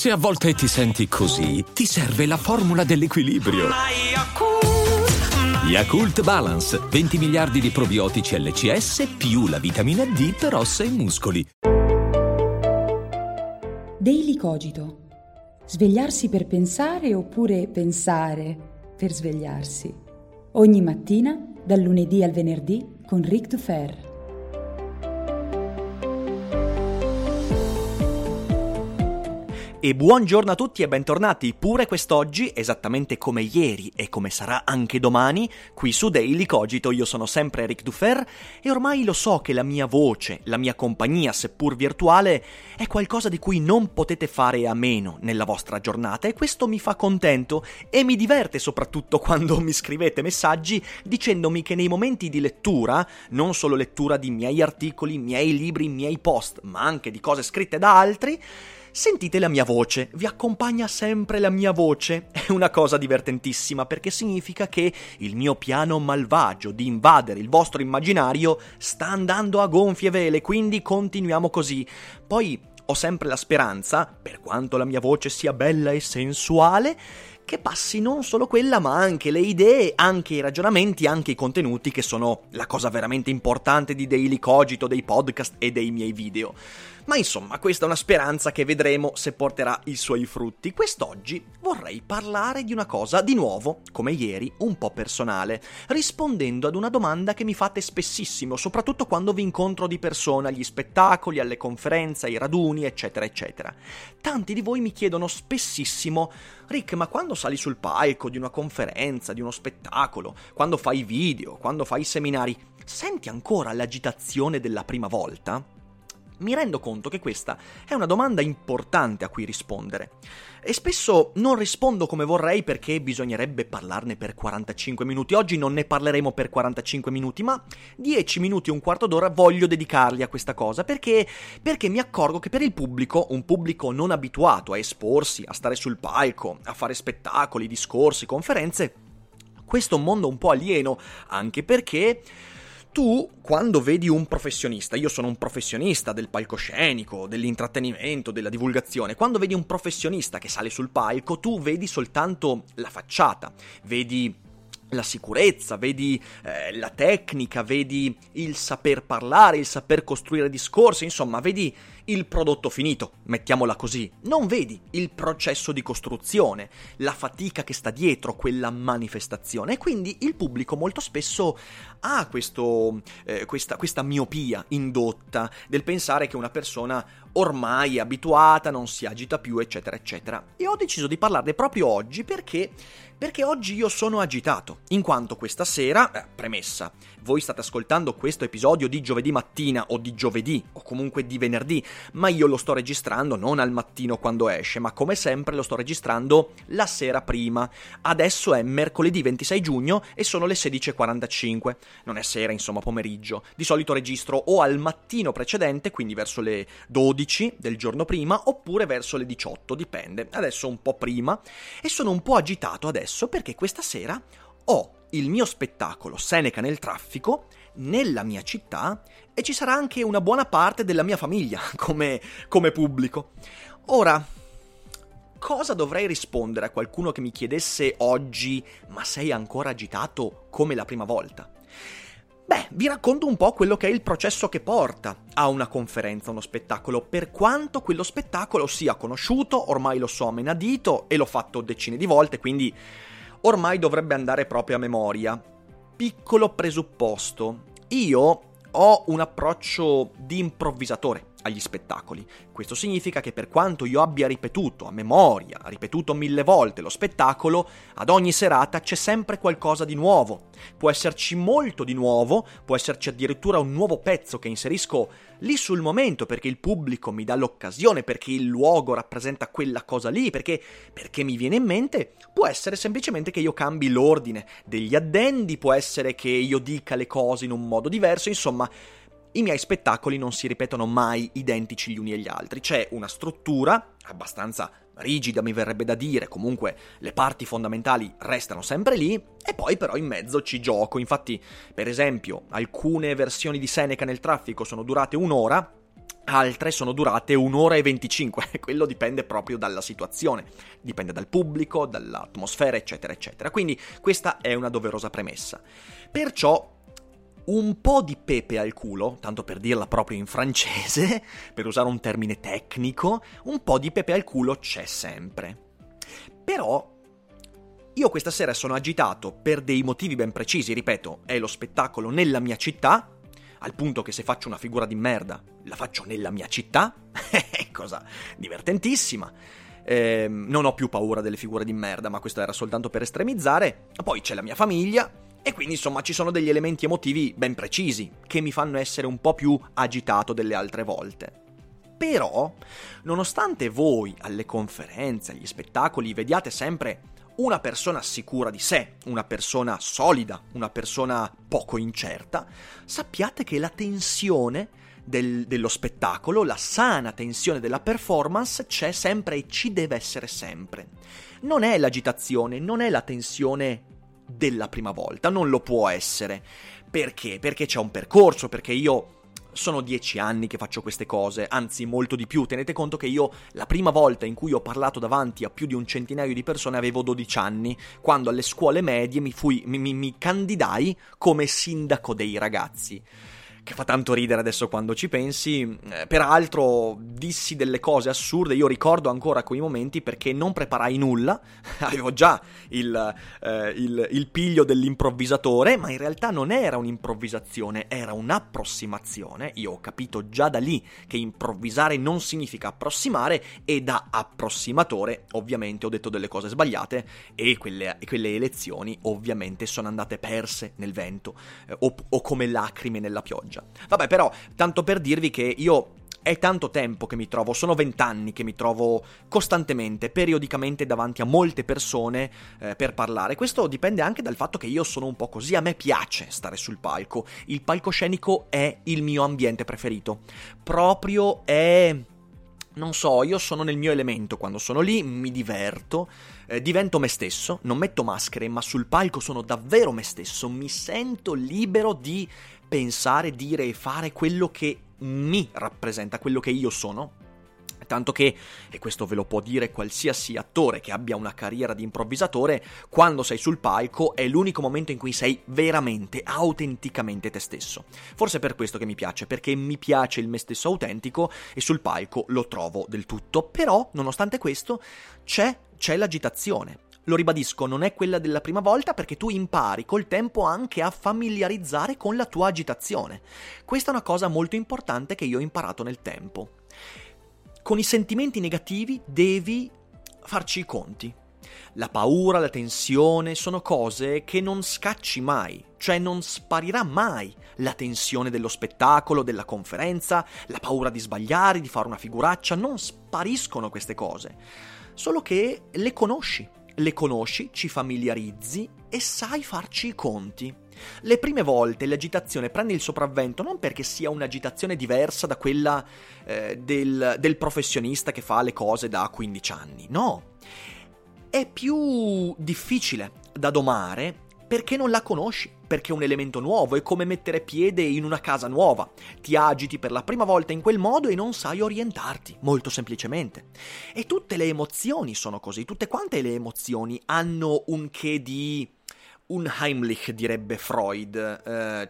Se a volte ti senti così, ti serve la formula dell'equilibrio. Yakult Balance, 20 miliardi di probiotici LCS più la vitamina D per ossa e muscoli. Daily Cogito. Svegliarsi per pensare oppure pensare per svegliarsi. Ogni mattina, dal lunedì al venerdì, con Ric Dufer. E buongiorno a tutti e bentornati pure quest'oggi, esattamente come ieri e come sarà anche domani, qui su Daily Cogito. Io sono sempre Ric Dufer e ormai lo so che la mia voce, la mia compagnia, seppur virtuale, è qualcosa di cui non potete fare a meno nella vostra giornata, e questo mi fa contento e mi diverte soprattutto quando mi scrivete messaggi dicendomi che nei momenti di lettura, non solo lettura di miei articoli, miei libri, miei post, ma anche di cose scritte da altri, sentite la mia voce, vi accompagna sempre la mia voce. È una cosa divertentissima perché significa che il mio piano malvagio di invadere il vostro immaginario sta andando a gonfie vele, quindi continuiamo così. Poi ho sempre la speranza, per quanto la mia voce sia bella e sensuale, che passi non solo quella ma anche le idee, anche i ragionamenti, anche i contenuti, che sono la cosa veramente importante di Daily Cogito, dei podcast e dei miei video. Ma insomma, questa è una speranza che vedremo se porterà i suoi frutti. Quest'oggi vorrei parlare di una cosa di nuovo, come ieri, un po' personale, rispondendo ad una domanda che mi fate spessissimo, soprattutto quando vi incontro di persona, agli spettacoli, alle conferenze, ai raduni, eccetera, eccetera. Tanti di voi mi chiedono spessissimo: Rick, ma quando sali sul palco di una conferenza, di uno spettacolo, quando fai video, quando fai seminari, senti ancora l'agitazione della prima volta? Mi rendo conto che questa è una domanda importante a cui rispondere e spesso non rispondo come vorrei perché bisognerebbe parlarne per 45 minuti. Oggi non ne parleremo per 45 minuti, ma 10 minuti, un quarto d'ora voglio dedicarli a questa cosa perché mi accorgo che per il pubblico, un pubblico non abituato a esporsi, a stare sul palco, a fare spettacoli, discorsi, conferenze, questo è un mondo un po' alieno, anche perché tu, quando vedi un professionista, io sono un professionista del palcoscenico, dell'intrattenimento, della divulgazione, quando vedi un professionista che sale sul palco, tu vedi soltanto la facciata, vedi la sicurezza, vedi la tecnica, vedi il saper parlare, il saper costruire discorsi, insomma, vedi il prodotto finito, mettiamola così. Non vedi il processo di costruzione, la fatica che sta dietro quella manifestazione, e quindi il pubblico molto spesso ha questa miopia indotta del pensare che una persona ormai è abituata, non si agita più, eccetera, eccetera. E ho deciso di parlarne proprio oggi perché oggi io sono agitato, in quanto questa sera, premessa, voi state ascoltando questo episodio di giovedì mattina o di giovedì o comunque di venerdì, ma io lo sto registrando non al mattino quando esce, ma come sempre lo sto registrando la sera prima. Adesso è mercoledì 26 giugno e sono le 16:45, non è sera, insomma pomeriggio. Di solito registro o al mattino precedente, quindi verso le 12 del giorno prima, oppure verso le 18, dipende. Adesso un po' prima, e sono un po' agitato adesso perché questa sera ho il mio spettacolo Seneca nel traffico nella mia città e ci sarà anche una buona parte della mia famiglia come pubblico. Ora, cosa dovrei rispondere a qualcuno che mi chiedesse oggi: ma sei ancora agitato come la prima volta? Beh, vi racconto un po' quello che è il processo che porta a una conferenza, uno spettacolo, per quanto quello spettacolo sia conosciuto, ormai lo so a menadito e l'ho fatto decine di volte, quindi ormai dovrebbe andare proprio a memoria. Piccolo presupposto: io ho un approccio di improvvisatore agli spettacoli. Questo significa che per quanto io abbia ripetuto a memoria, ripetuto 1000 volte lo spettacolo, ad ogni serata c'è sempre qualcosa di nuovo. Può esserci molto di nuovo, può esserci addirittura un nuovo pezzo che inserisco lì sul momento perché il pubblico mi dà l'occasione, perché il luogo rappresenta quella cosa lì, perché mi viene in mente. Può essere semplicemente che io cambi l'ordine degli addendi, può essere che io dica le cose in un modo diverso, insomma. I miei spettacoli non si ripetono mai identici gli uni agli altri, c'è una struttura abbastanza rigida, mi verrebbe da dire, comunque le parti fondamentali restano sempre lì, e poi però in mezzo ci gioco. Infatti, per esempio, alcune versioni di Seneca nel traffico sono durate un'ora, altre sono durate 1 ora e 25, quello dipende proprio dalla situazione, dipende dal pubblico, dall'atmosfera, eccetera, eccetera. Quindi questa è una doverosa premessa. Perciò un po' di pepe al culo, tanto per dirla proprio in francese, per usare un termine tecnico, un po' di pepe al culo c'è sempre. Però io questa sera sono agitato per dei motivi ben precisi, ripeto, è lo spettacolo nella mia città, al punto che se faccio una figura di merda la faccio nella mia città, cosa divertentissima. Non ho più paura delle figure di merda, ma questo era soltanto per estremizzare. Poi c'è la mia famiglia, e quindi insomma ci sono degli elementi emotivi ben precisi, che mi fanno essere un po' più agitato delle altre volte. Però, nonostante voi alle conferenze, agli spettacoli, vediate sempre una persona sicura di sé, una persona solida, una persona poco incerta, sappiate che la tensione dello spettacolo, la sana tensione della performance c'è sempre e ci deve essere sempre. Non è l'agitazione, non è la tensione della prima volta, non lo può essere. Perché? Perché c'è un percorso, perché io sono 10 anni che faccio queste cose, anzi molto di più. Tenete conto che io la prima volta in cui ho parlato davanti a più di un centinaio di persone avevo 12 anni, quando alle scuole medie mi candidai come sindaco dei ragazzi. Che fa tanto ridere adesso quando ci pensi. Peraltro dissi delle cose assurde, io ricordo ancora quei momenti perché non preparai nulla, avevo già il piglio dell'improvvisatore, ma in realtà non era un'improvvisazione, era un'approssimazione. Io ho capito già da lì che improvvisare non significa approssimare, e da approssimatore ovviamente ho detto delle cose sbagliate, e quelle elezioni ovviamente sono andate perse nel vento, o come lacrime nella pioggia. Vabbè, però, tanto per dirvi che io è tanto tempo che mi trovo, sono 20 anni che mi trovo costantemente, periodicamente davanti a molte persone per parlare. Questo dipende anche dal fatto che io sono un po' così, a me piace stare sul palco, il palcoscenico è il mio ambiente preferito, proprio è... Non so, io sono nel mio elemento quando sono lì, mi diverto, divento me stesso, non metto maschere, ma sul palco sono davvero me stesso, mi sento libero di pensare, dire e fare quello che mi rappresenta, quello che io sono. Tanto che, e questo ve lo può dire qualsiasi attore che abbia una carriera di improvvisatore, quando sei sul palco è l'unico momento in cui sei veramente, autenticamente te stesso. Forse è per questo che mi piace, perché mi piace il me stesso autentico e sul palco lo trovo del tutto. Però, nonostante questo, c'è l'agitazione. Lo ribadisco, non è quella della prima volta, perché tu impari col tempo anche a familiarizzare con la tua agitazione. Questa è una cosa molto importante che io ho imparato nel tempo. Con i sentimenti negativi devi farci i conti. La paura, la tensione sono cose che non scacci mai, cioè non sparirà mai la tensione dello spettacolo, della conferenza, la paura di sbagliare, di fare una figuraccia, non spariscono queste cose, solo che le conosci, ci familiarizzi e sai farci i conti. Le prime volte l'agitazione prende il sopravvento non perché sia un'agitazione diversa da quella del professionista che fa le cose da 15 anni, no. È più difficile da domare perché non la conosci, perché è un elemento nuovo, è come mettere piede in una casa nuova. Ti agiti per la prima volta in quel modo e non sai orientarti, molto semplicemente. E tutte le emozioni sono così, tutte quante le emozioni hanno un che di... un Heimlich, direbbe Freud,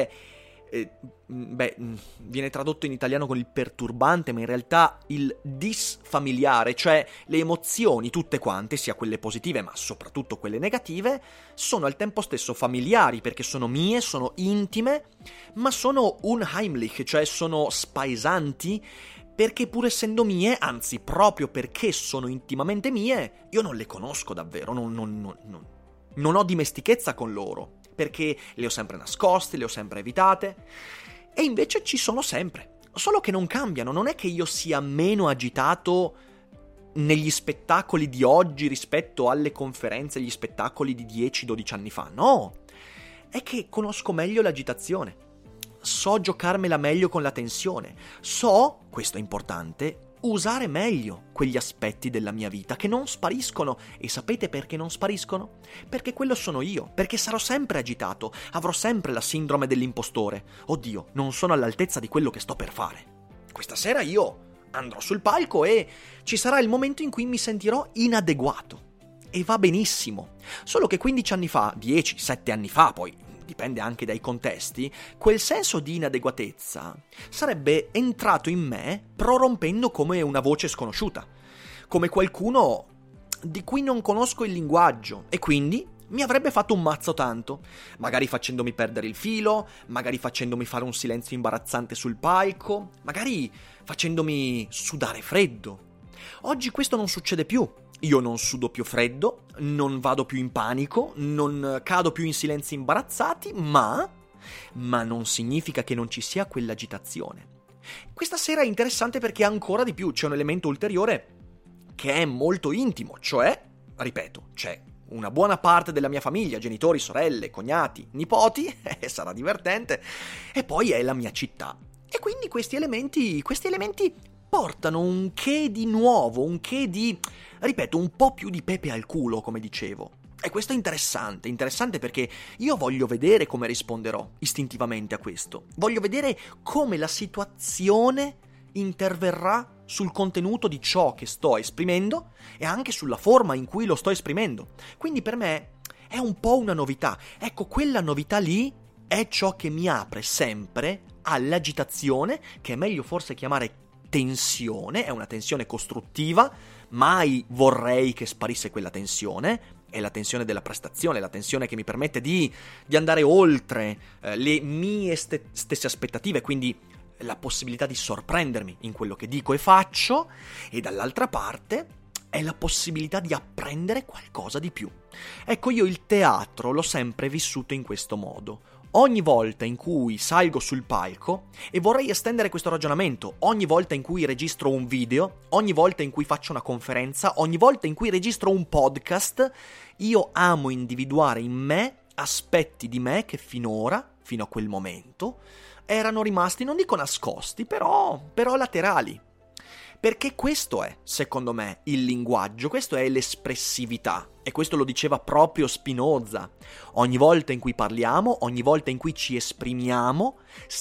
viene tradotto in italiano con il perturbante, ma in realtà il disfamiliare, cioè le emozioni tutte quante, sia quelle positive ma soprattutto quelle negative, sono al tempo stesso familiari perché sono mie, sono intime, ma sono un Heimlich, cioè sono spaesanti, perché pur essendo mie, anzi proprio perché sono intimamente mie, io non le conosco davvero, non ho dimestichezza con loro, perché le ho sempre nascoste, le ho sempre evitate, e invece ci sono sempre, solo che non cambiano. Non è che io sia meno agitato negli spettacoli di oggi rispetto alle conferenze e agli spettacoli di 10-12 anni fa, no, è che conosco meglio l'agitazione, so giocarmela meglio con la tensione, so, questo è importante, usare meglio quegli aspetti della mia vita che non spariscono. E sapete perché non spariscono? Perché quello sono io, perché sarò sempre agitato, avrò sempre la sindrome dell'impostore. Oddio, non sono all'altezza di quello che sto per fare. questa sera io andrò sul palco e ci sarà il momento in cui mi sentirò inadeguato. E va benissimo. Solo che 15 anni fa, 10, 7 anni fa, poi dipende anche dai contesti, quel senso di inadeguatezza sarebbe entrato in me prorompendo come una voce sconosciuta, come qualcuno di cui non conosco il linguaggio, e quindi mi avrebbe fatto un mazzo tanto, magari facendomi perdere il filo, magari facendomi fare un silenzio imbarazzante sul palco, magari facendomi sudare freddo. Oggi questo non succede più. Io non sudo più freddo, non vado più in panico, non cado più in silenzi imbarazzati, ma non significa che non ci sia quell'agitazione. Questa sera è interessante perché ancora di più c'è un elemento ulteriore che è molto intimo, cioè, ripeto, c'è una buona parte della mia famiglia, genitori, sorelle, cognati, nipoti, sarà divertente, e poi è la mia città. E quindi questi elementi portano un che di nuovo, un che di, ripeto, un po' più di pepe al culo, come dicevo. E questo è interessante perché io voglio vedere come risponderò istintivamente a questo. Voglio vedere come la situazione interverrà sul contenuto di ciò che sto esprimendo e anche sulla forma in cui lo sto esprimendo. Quindi per me è un po' una novità. Ecco, quella novità lì è ciò che mi apre sempre all'agitazione, che è meglio forse chiamare tensione, è una tensione costruttiva, mai vorrei che sparisse quella tensione, è la tensione della prestazione, la tensione che mi permette di andare oltre le mie stesse aspettative, quindi la possibilità di sorprendermi in quello che dico e faccio, e dall'altra parte è la possibilità di apprendere qualcosa di più. Ecco, io il teatro l'ho sempre vissuto in questo modo. Ogni volta in cui salgo sul palco, e vorrei estendere questo ragionamento, ogni volta in cui registro un video, ogni volta in cui faccio una conferenza, ogni volta in cui registro un podcast, io amo individuare in me aspetti di me che finora, fino a quel momento, erano rimasti, non dico nascosti, però laterali. Perché questo è, secondo me, il linguaggio, questo è l'espressività. E questo lo diceva proprio Spinoza. Ogni volta in cui parliamo, ogni volta in cui ci esprimiamo,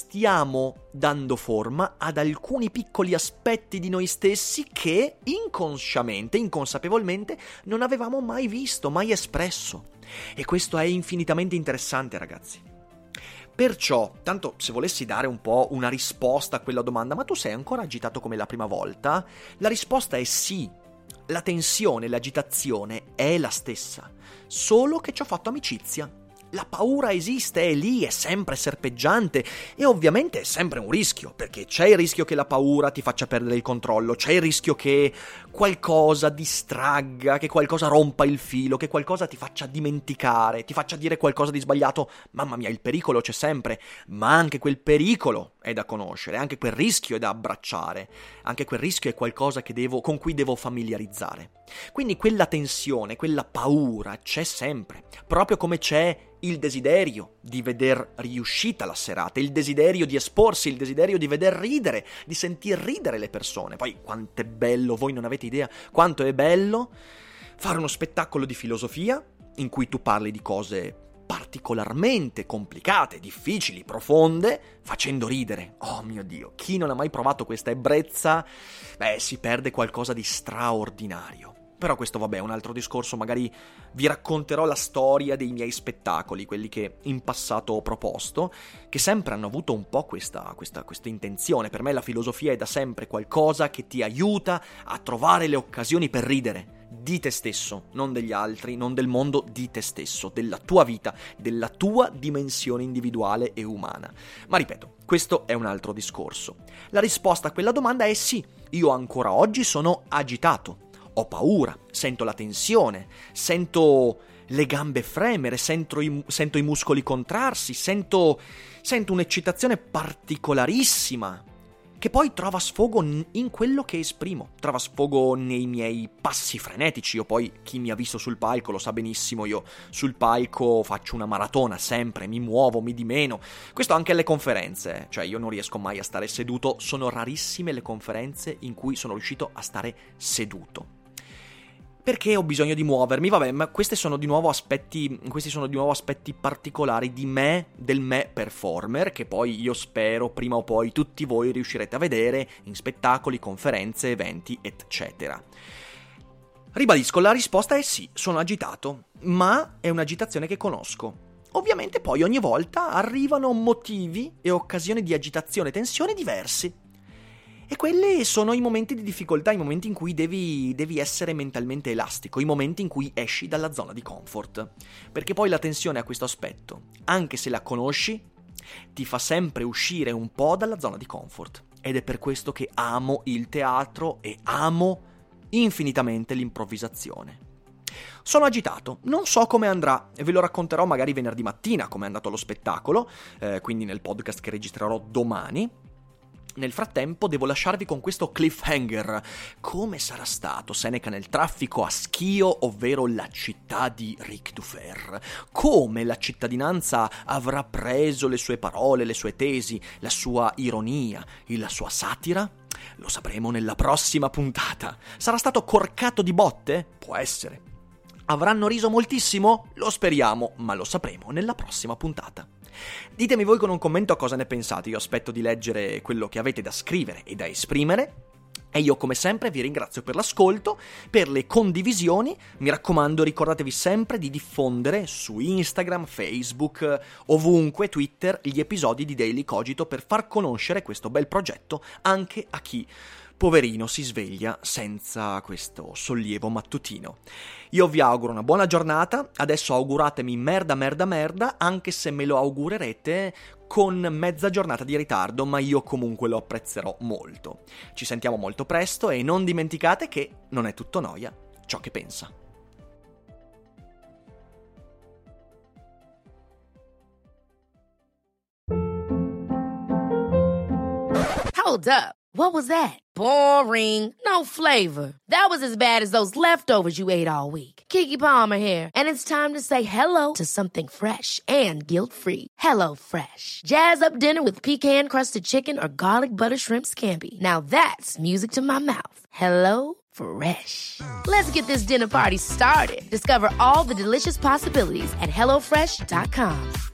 stiamo dando forma ad alcuni piccoli aspetti di noi stessi che inconsciamente, inconsapevolmente, non avevamo mai visto, mai espresso. E questo è infinitamente interessante, ragazzi. Perciò, tanto se volessi dare un po' una risposta a quella domanda, ma tu sei ancora agitato come la prima volta? La risposta è sì. La tensione, l'agitazione è la stessa, solo che ci ho fatto amicizia. La paura esiste, è lì, è sempre serpeggiante e ovviamente è sempre un rischio, perché c'è il rischio che la paura ti faccia perdere il controllo, c'è il rischio che qualcosa distragga, che qualcosa rompa il filo, che qualcosa ti faccia dimenticare, ti faccia dire qualcosa di sbagliato. Mamma mia, il pericolo c'è sempre, ma anche quel pericolo è da conoscere, anche quel rischio è da abbracciare, anche quel rischio è qualcosa con cui devo familiarizzare. Quindi quella tensione, quella paura c'è sempre, proprio come c'è il desiderio di veder riuscita la serata, il desiderio di esporsi, il desiderio di veder ridere, di sentir ridere le persone. Poi quanto è bello, voi non avete idea quanto è bello fare uno spettacolo di filosofia in cui tu parli di cose particolarmente complicate, difficili, profonde, facendo ridere. Oh mio Dio, chi non ha mai provato questa ebbrezza, si perde qualcosa di straordinario. Però questo vabbè è un altro discorso, magari vi racconterò la storia dei miei spettacoli, quelli che in passato ho proposto, che sempre hanno avuto un po' questa intenzione. Per me la filosofia è da sempre qualcosa che ti aiuta a trovare le occasioni per ridere di te stesso, non degli altri, non del mondo, di te stesso, della tua vita, della tua dimensione individuale e umana. Ma ripeto, questo è un altro discorso. La risposta a quella domanda è sì, io ancora oggi sono agitato. Ho paura, sento la tensione, sento le gambe fremere, sento i muscoli contrarsi, sento un'eccitazione particolarissima, che poi trova sfogo in quello che esprimo, trova sfogo nei miei passi frenetici. Io poi, chi mi ha visto sul palco lo sa benissimo, io sul palco faccio una maratona sempre, mi muovo, mi dimeno. Questo anche alle conferenze, cioè io non riesco mai a stare seduto, sono rarissime le conferenze in cui sono riuscito a stare seduto. perché ho bisogno di muovermi. Vabbè, ma questi sono di nuovo aspetti particolari di me, del me performer, che poi io spero prima o poi tutti voi riuscirete a vedere in spettacoli, conferenze, eventi, eccetera. Ribadisco, la risposta è sì, sono agitato, ma è un'agitazione che conosco. Ovviamente poi ogni volta arrivano motivi e occasioni di agitazione e tensione diversi. E quelli sono i momenti di difficoltà, i momenti in cui devi essere mentalmente elastico, i momenti in cui esci dalla zona di comfort. Perché poi la tensione ha questo aspetto, anche se la conosci, ti fa sempre uscire un po' dalla zona di comfort. Ed è per questo che amo il teatro e amo infinitamente l'improvvisazione. Sono agitato, non so come andrà e ve lo racconterò magari venerdì mattina come è andato lo spettacolo, quindi nel podcast che registrerò domani. Nel frattempo devo lasciarvi con questo cliffhanger. Come sarà stato Seneca nel traffico a Schio, ovvero la città di Ric Dufer? Come la cittadinanza avrà preso le sue parole, le sue tesi, la sua ironia, la sua satira? Lo sapremo nella prossima puntata. Sarà stato corcato di botte? Può essere. Avranno riso moltissimo? Lo speriamo, ma lo sapremo nella prossima puntata. Ditemi voi con un commento cosa ne pensate, io aspetto di leggere quello che avete da scrivere e da esprimere. E io come sempre vi ringrazio per l'ascolto, per le condivisioni, mi raccomando ricordatevi sempre di diffondere su Instagram, Facebook, ovunque, Twitter, gli episodi di Daily Cogito per far conoscere questo bel progetto anche a chi, poverino, si sveglia senza questo sollievo mattutino. Io vi auguro una buona giornata, adesso auguratemi merda, anche se me lo augurerete con mezza giornata di ritardo, ma io comunque lo apprezzerò molto. Ci sentiamo molto presto e non dimenticate che non è tutto noia ciò che pensa. Hold up. What was that? Boring. No flavor. That was as bad as those leftovers you ate all week. Keke Palmer here, and it's time to say hello to something fresh and guilt-free. Hello Fresh. Jazz up dinner with pecan-crusted chicken or garlic butter shrimp scampi. Now that's music to my mouth. Hello Fresh. Let's get this dinner party started. Discover all the delicious possibilities at HelloFresh.com.